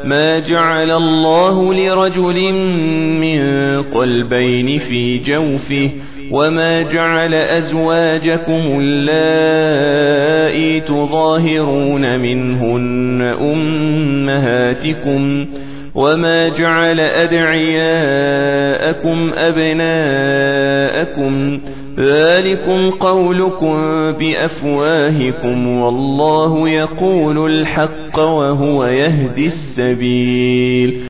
ما جعل الله لرجل من قلبين في جوفه وما جعل أزواجكم اللائي تظاهرون منهن أمهاتكم وما جعل أدعياءكم أبناءكم ذلكم قولكم بأفواهكم والله يقول الحق وهو يهدي السبيل